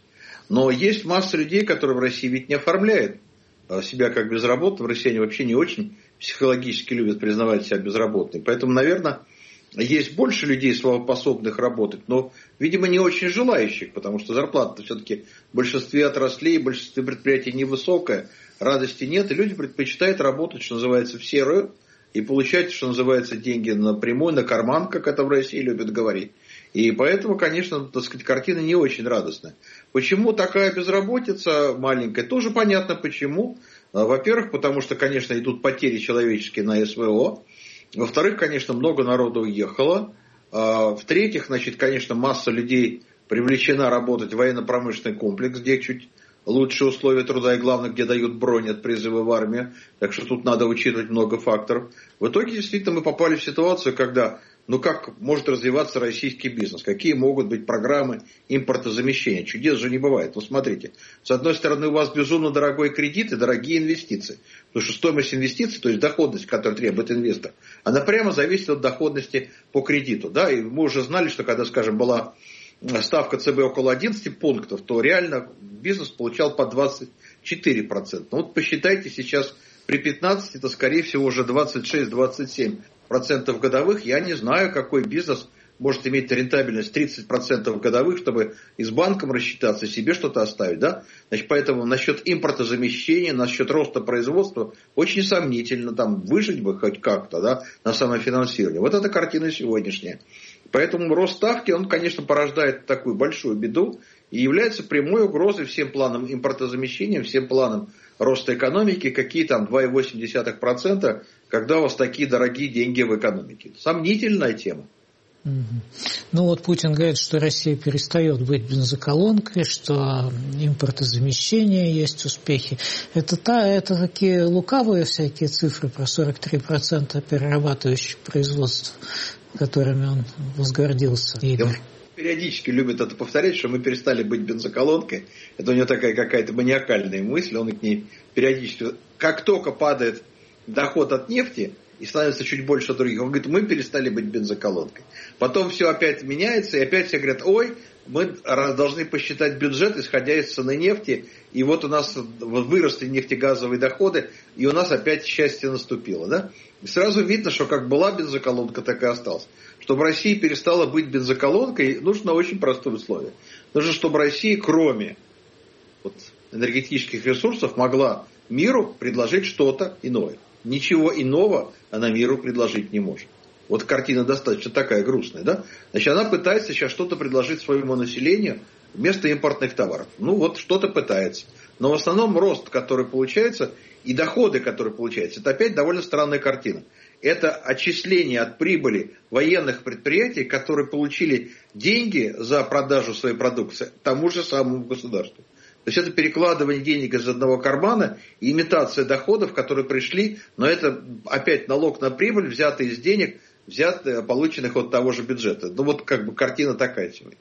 Но есть масса людей, которые в России ведь не оформляют себя как безработным. Россияне вообще не очень психологически любят признавать себя безработными. Поэтому, наверное, есть больше людей, способных работать, но, видимо, не очень желающих, потому что зарплата все-таки в большинстве отраслей, в большинстве предприятий невысокая, радости нет, и люди предпочитают работать, что называется, в серую, и получать, что называется, деньги напрямую, на карман, как это в России любят говорить. И поэтому, конечно, так сказать, картина не очень радостная. Почему такая безработица маленькая? Тоже понятно почему. Во-первых, потому что, конечно, идут потери человеческие на СВО. Во-вторых, конечно, много народу уехало. В-третьих, значит, конечно, масса людей привлечена работать в военно-промышленный комплекс, где чуть лучшие условия труда и, главное, где дают бронь от призыва в армию. Так что тут надо учитывать много факторов. В итоге, действительно, мы попали в ситуацию, когда, ну как может развиваться российский бизнес? Какие могут быть программы импортозамещения? Чудес же не бывает. Вот смотрите, с одной стороны, у вас безумно дорогой кредит и дорогие инвестиции. Потому что стоимость инвестиций, то есть доходность, которую требует инвестор, она прямо зависит от доходности по кредиту. Да? И мы уже знали, что когда, скажем, была ставка ЦБ около одиннадцати пунктов, то реально бизнес получал по двадцать четыре процента. Ну вот посчитайте сейчас при пятнадцати, это скорее всего уже двадцать шесть - двадцать семь процентов годовых. Я не знаю, какой бизнес может иметь рентабельность тридцать процентов годовых, чтобы и с банком рассчитаться, себе что-то оставить. Да? Значит, поэтому насчет импортозамещения, насчет роста производства очень сомнительно. Там выжить бы хоть как-то, да, на самофинансирование. Вот эта картина сегодняшняя. Поэтому рост ставки, он, конечно, порождает такую большую беду и является прямой угрозой всем планам импортозамещения, всем планам роста экономики, какие там два целых восемь десятых процента, когда у вас такие дорогие деньги в экономике. Сомнительная тема. Угу. Ну вот Путин говорит, что Россия перестает быть бензоколонкой, что импортозамещение есть успехи. Это, та, это такие лукавые всякие цифры про сорок три процента перерабатывающих производств, которыми он возгордился. Игорь периодически любит это повторять, что мы перестали быть бензоколонкой. Это у него такая какая-то маниакальная мысль, он к ней периодически... Как только падает доход от нефти и становится чуть больше других, он говорит, мы перестали быть бензоколонкой. Потом все опять меняется, и опять все говорят, ой, мы должны посчитать бюджет, исходя из цены нефти, и вот у нас выросли нефтегазовые доходы, и у нас опять счастье наступило. Да? И сразу видно, что как была бензоколонка, так и осталась. Чтобы Россия перестала быть бензоколонкой, нужно очень простое условие. Нужно, чтобы Россия, кроме вот, энергетических ресурсов, могла миру предложить что-то иное. Ничего иного она миру предложить не может. Вот картина достаточно такая грустная, да? Значит, она пытается сейчас что-то предложить своему населению вместо импортных товаров. Ну, вот что-то пытается. Но в основном рост, который получается, и доходы, которые получаются, это опять довольно странная картина. Это отчисление от прибыли военных предприятий, которые получили деньги за продажу своей продукции тому же самому государству. То есть это перекладывание денег из одного кармана и имитация доходов, которые пришли, но это опять налог на прибыль, взятый из денег, взятый, полученных от того же бюджета. Ну вот как бы картина такая сегодня.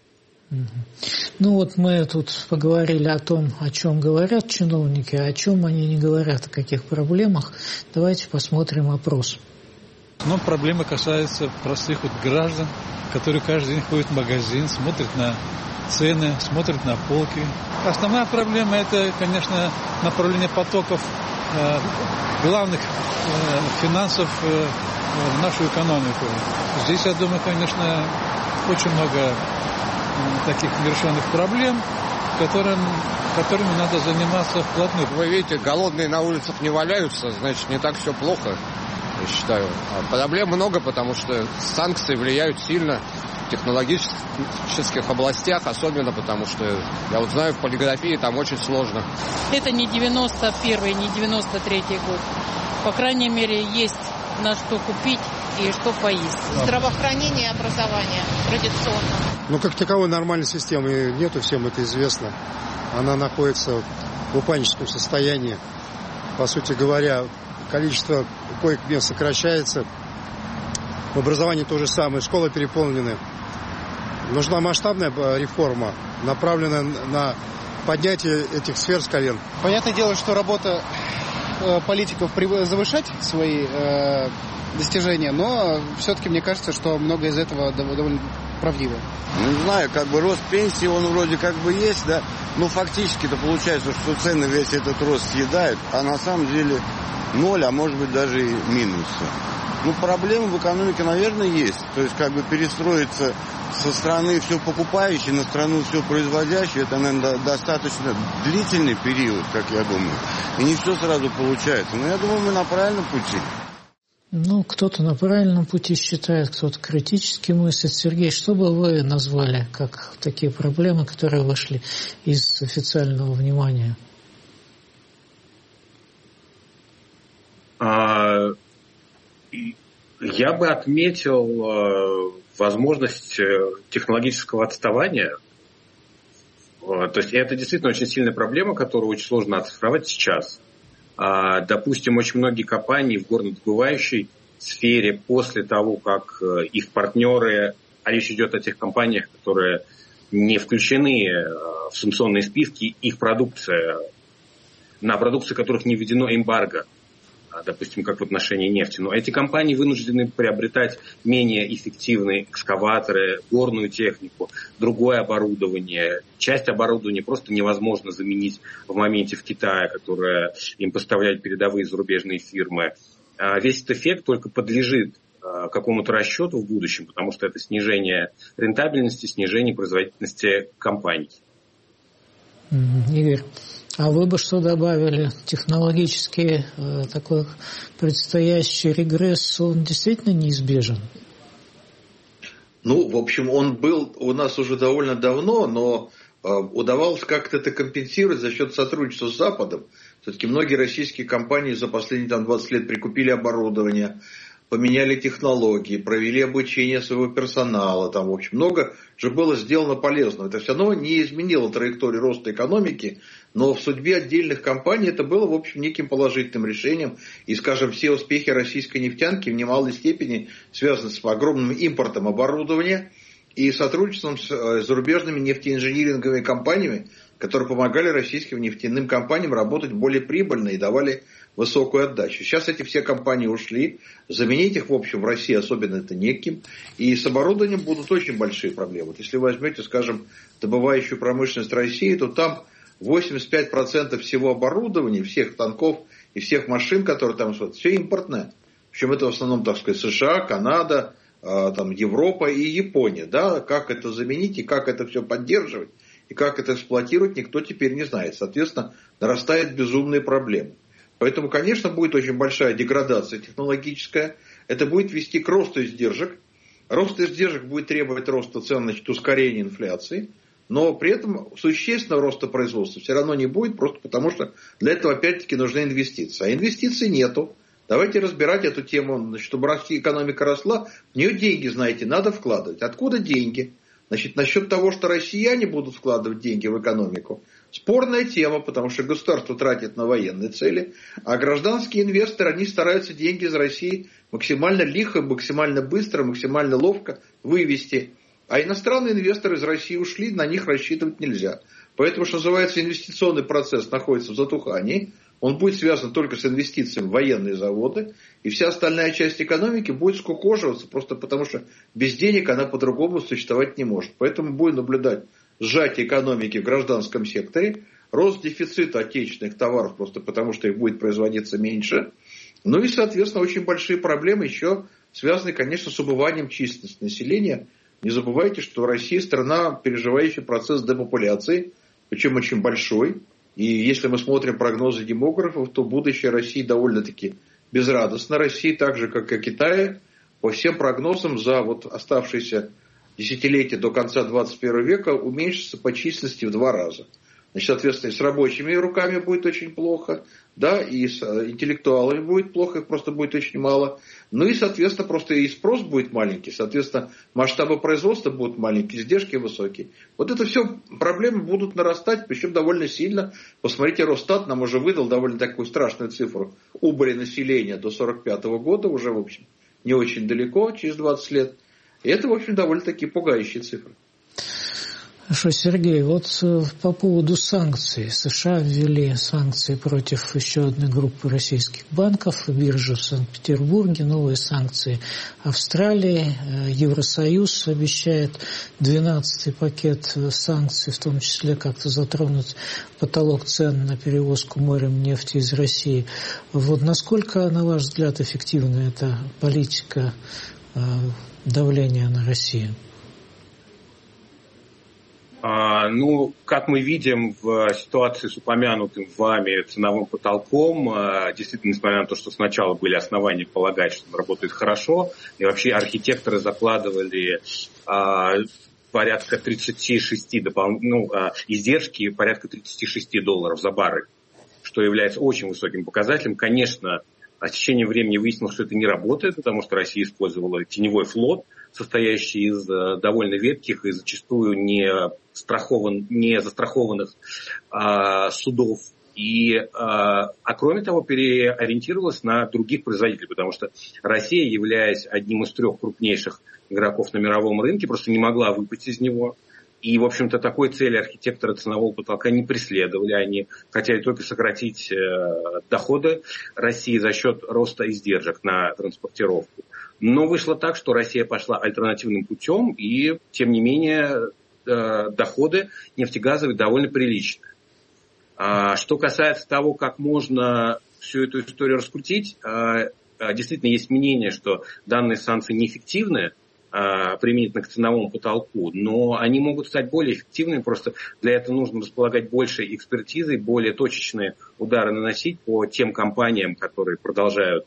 Ну вот мы тут поговорили о том, о чем говорят чиновники, а о чем они не говорят, о каких проблемах. Давайте посмотрим опрос. Но проблемы касаются простых вот граждан, которые каждый день ходят в магазин, смотрят на цены, смотрят на полки. Основная проблема – это, конечно, направление потоков э, главных э, финансов э, в нашу экономику. Здесь, я думаю, конечно, очень много э, таких нерешенных проблем, которым, которыми надо заниматься вплотную. Вы видите, голодные на улицах не валяются, значит, не так все плохо, я считаю. А проблем много, потому что санкции влияют сильно в технологических областях, особенно потому что, я вот знаю, в полиграфии там очень сложно. Это не девяносто первый, не девяносто третий год. По крайней мере, есть на что купить и что поесть. Здравоохранение и образование традиционно. Ну, как таковой нормальной системы нету, всем это известно. Она находится в упадническом состоянии. По сути говоря, количество коек-мест сокращается. В образовании то же самое. Школы переполнены. Нужна масштабная реформа, направленная на поднятие этих сфер с колен. Понятное дело, что работа политиков завышать свои достижения, но все-таки мне кажется, что много из этого довольно правдивая? Ну, не знаю, как бы рост пенсии, он вроде как бы есть, да, но фактически-то получается, что цены весь этот рост съедают, а на самом деле ноль, а может быть даже и минус. Ну, проблемы в экономике, наверное, есть. То есть, как бы перестроиться со страны все покупающей на страну все производящую, это, наверное, достаточно длительный период, как я думаю. И не все сразу получается. Но я думаю, мы на правильном пути. Ну, кто-то на правильном пути считает, кто-то критически мыслит. Сергей, что бы вы назвали как такие проблемы, которые вышли из официального внимания? А, я бы отметил возможность технологического отставания. То есть это действительно очень сильная проблема, которую очень сложно оцифровать сейчас. Допустим, очень многие компании в горнодобывающей сфере после того, как их партнеры, а речь идет о тех компаниях, которые не включены в санкционные списки, их продукция, на продукцию которых не введено эмбарго, допустим, как в отношении нефти. Но эти компании вынуждены приобретать менее эффективные экскаваторы, горную технику, другое оборудование. Часть оборудования просто невозможно заменить в моменте в Китае, которое им поставляют передовые зарубежные фирмы. Весь этот эффект только подлежит какому-то расчету в будущем, потому что это снижение рентабельности, снижение производительности компаний. Игорь, а вы бы что добавили? Технологический э, такой предстоящий регресс, он действительно неизбежен? Ну, в общем, он был у нас уже довольно давно, но э, удавалось как-то это компенсировать за счет сотрудничества с Западом. Все-таки многие российские компании за последние там, двадцать лет прикупили оборудование, поменяли технологии, провели обучение своего персонала. Там, в общем, много же было сделано полезного. Это все равно не изменило траекторию роста экономики, но в судьбе отдельных компаний это было, в общем, неким положительным решением. И, скажем, все успехи российской нефтянки в немалой степени связаны с огромным импортом оборудования и сотрудничеством с зарубежными нефтеинжиниринговыми компаниями, которые помогали российским нефтяным компаниям работать более прибыльно и давали высокую отдачу. Сейчас эти все компании ушли, заменить их, в общем, в России особенно это неким, и с оборудованием будут очень большие проблемы. Вот если вы возьмете, скажем, добывающую промышленность России, то там восемьдесят пять процентов всего оборудования, всех танков и всех машин, которые там, все импортное. Причем это в основном, так сказать, США, Канада, там, Европа и Япония. Да? Как это заменить и как это все поддерживать, и как это эксплуатировать, никто теперь не знает. Соответственно, нарастают безумные проблемы. Поэтому, конечно, будет очень большая деградация технологическая. Это будет вести к росту издержек. Рост издержек будет требовать роста цен, значит, ускорения инфляции. Но при этом существенного роста производства все равно не будет, просто потому что для этого опять-таки нужны инвестиции. А инвестиций нету. Давайте разбирать эту тему. Значит, чтобы российская экономика росла, в нее деньги, знаете, надо вкладывать. Откуда деньги? Значит, насчет того, что россияне будут вкладывать деньги в экономику, спорная тема, потому что государство тратит на военные цели, а гражданские инвесторы, они стараются деньги из России максимально лихо, максимально быстро, максимально ловко вывести. А иностранные инвесторы из России ушли, на них рассчитывать нельзя. Поэтому, что называется, инвестиционный процесс находится в затухании. Он будет связан только с инвестициями в военные заводы. И вся остальная часть экономики будет скукоживаться, просто потому что без денег она по-другому существовать не может. Поэтому будем наблюдать сжатие экономики в гражданском секторе, рост дефицита отечественных товаров, просто потому что их будет производиться меньше. Ну и, соответственно, очень большие проблемы еще связаны, конечно, с убыванием численности населения. Не забывайте, что Россия страна, переживающая процесс депопуляции, причем очень большой. И если мы смотрим прогнозы демографов, то будущее России довольно-таки безрадостно. Россия, так же как и Китай, по всем прогнозам за вот оставшиеся десятилетия до конца двадцать первого века уменьшится по численности в два раза. Значит, соответственно, и с рабочими руками будет очень плохо, да, и с интеллектуалами будет плохо, их просто будет очень мало. Ну и, соответственно, просто и спрос будет маленький, соответственно, масштабы производства будут маленькие, издержки высокие. Вот это все проблемы будут нарастать, причем довольно сильно. Посмотрите, Росстат нам уже выдал довольно такую страшную цифру убыли населения до сорок пятого года, уже, в общем, не очень далеко, через двадцать лет. И это, в общем, довольно-таки пугающие цифры. Хорошо, Сергей, вот по поводу санкций. США ввели санкции против еще одной группы российских банков, биржи в Санкт-Петербурге, новые санкции Австралии. Евросоюз обещает двенадцатый пакет санкций, в том числе как-то затронуть потолок цен на перевозку морем нефти из России. Вот насколько, на ваш взгляд, эффективна эта политика давления на Россию? А, ну, как мы видим в ситуации с упомянутым вами ценовым потолком, а, действительно, несмотря на то, что сначала были основания полагать, что он работает хорошо, и вообще архитекторы закладывали а, порядка тридцать шесть допол... ну, а, издержки порядка тридцать шесть долларов за баррель, что является очень высоким показателем. Конечно, с течением времени выяснилось, что это не работает, потому что Россия использовала теневой флот, состоящий из довольно ветких и зачастую не, страхован, не застрахованных а, судов. И, а, а кроме того, переориентировалась на других производителей, потому что Россия, являясь одним из трех крупнейших игроков на мировом рынке, просто не могла выпасть из него. И, в общем-то, такой цели архитекторы ценового потолка не преследовали. Они хотели только сократить э, доходы России за счет роста издержек на транспортировку. Но вышло так, что Россия пошла альтернативным путем, и, тем не менее, э, доходы нефтегазовые довольно приличные. А, что касается того, как можно всю эту историю раскрутить, э, э, действительно есть мнение, что данные санкции неэффективны, применительно к ценовому потолку, но они могут стать более эффективными, просто для этого нужно располагать большей экспертизой, более точечные удары наносить по тем компаниям, которые продолжают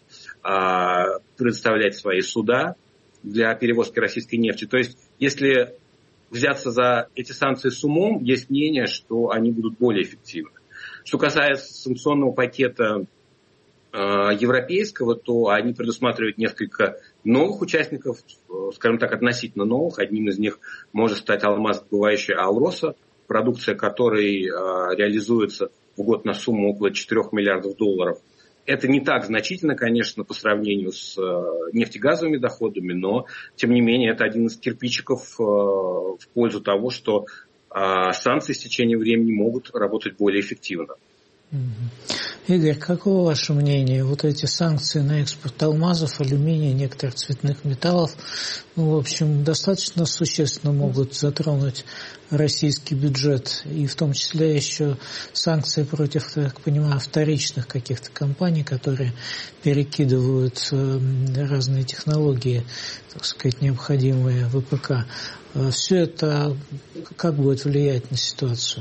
а, предоставлять свои суда для перевозки российской нефти. То есть, если взяться за эти санкции с умом, есть мнение, что они будут более эффективны. Что касается санкционного пакета европейского, то они предусматривают несколько новых участников, скажем так, относительно новых. Одним из них может стать алмазодобывающая Алроса, продукция которой реализуется в год на сумму около четырёх миллиардов долларов. Это не так значительно, конечно, по сравнению с нефтегазовыми доходами, но, тем не менее, это один из кирпичиков в пользу того, что санкции с течением времени могут работать более эффективно. Игорь, каково ваше мнение? Вот эти санкции на экспорт алмазов, алюминия, некоторых цветных металлов, ну, в общем, достаточно существенно могут затронуть российский бюджет, и в том числе еще санкции против, так понимаю, вторичных каких-то компаний, которые перекидывают разные технологии, так сказать, необходимые в ВПК. Все это как будет влиять на ситуацию?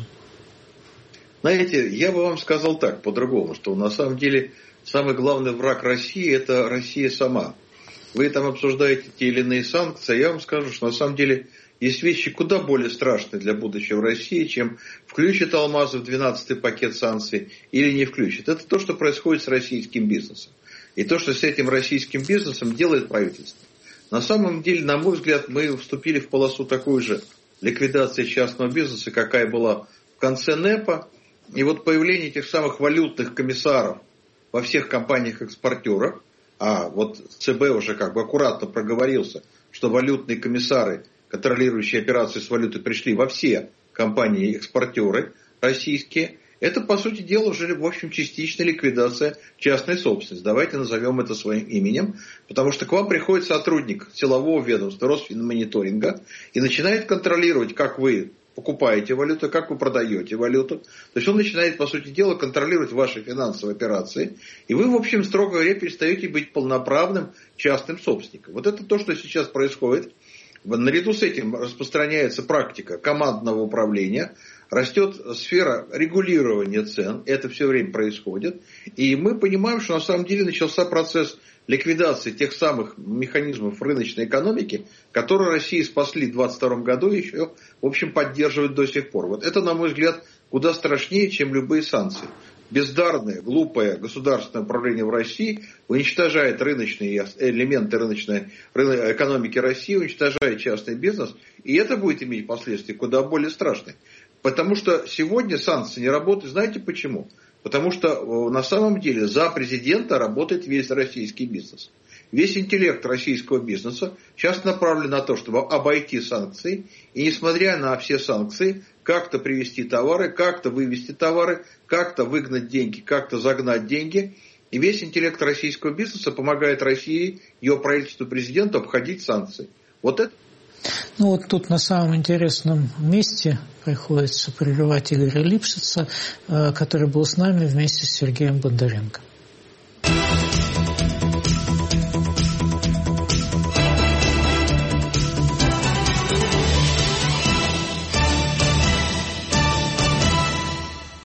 Знаете, я бы вам сказал так, по-другому, что на самом деле самый главный враг России – это Россия сама. Вы там обсуждаете те или иные санкции, а я вам скажу, что на самом деле есть вещи куда более страшные для будущего России, чем включит алмазы в двенадцатый пакет санкций или не включит. Это то, что происходит с российским бизнесом. И то, что с этим российским бизнесом делает правительство. На самом деле, на мой взгляд, мы вступили в полосу такой же ликвидации частного бизнеса, какая была в конце НЭПа. И вот появление этих самых валютных комиссаров во всех компаниях-экспортерах, а вот ЦБ уже как бы аккуратно проговорился, что валютные комиссары, контролирующие операции с валютой, пришли во все компании-экспортеры российские, это, по сути дела, уже, в общем, частичная ликвидация частной собственности. Давайте назовем это своим именем, потому что к вам приходит сотрудник силового ведомства Росфинмониторинга и начинает контролировать, как вы покупаете валюту, как вы продаете валюту. То есть он начинает, по сути дела, контролировать ваши финансовые операции. И вы, в общем, строго говоря, перестаете быть полноправным частным собственником. Вот это то, что сейчас происходит. Наряду с этим распространяется практика командного управления, растет сфера регулирования цен, это все время происходит. И мы понимаем, что на самом деле начался процесс ликвидации тех самых механизмов рыночной экономики, которые России спасли в двадцать втором году и еще, в общем, поддерживают до сих пор. Вот это, на мой взгляд, куда страшнее, чем любые санкции. Бездарное, глупое государственное управление в России уничтожает рыночные элементы рыночной экономики России, уничтожает частный бизнес, и это будет иметь последствия куда более страшные. Потому что сегодня санкции не работают. Знаете почему? Потому что на самом деле за президента работает весь российский бизнес. Весь интеллект российского бизнеса сейчас направлен на то, чтобы обойти санкции, и несмотря на все санкции, как-то привезти товары, как-то вывести товары, как-то выгнать деньги, как-то загнать деньги. И весь интеллект российского бизнеса помогает России, ее правительству, президенту обходить санкции. Вот это. Ну вот тут на самом интересном месте приходится прерывать Игоря Липшица, который был с нами вместе с Сергеем Бондаренко.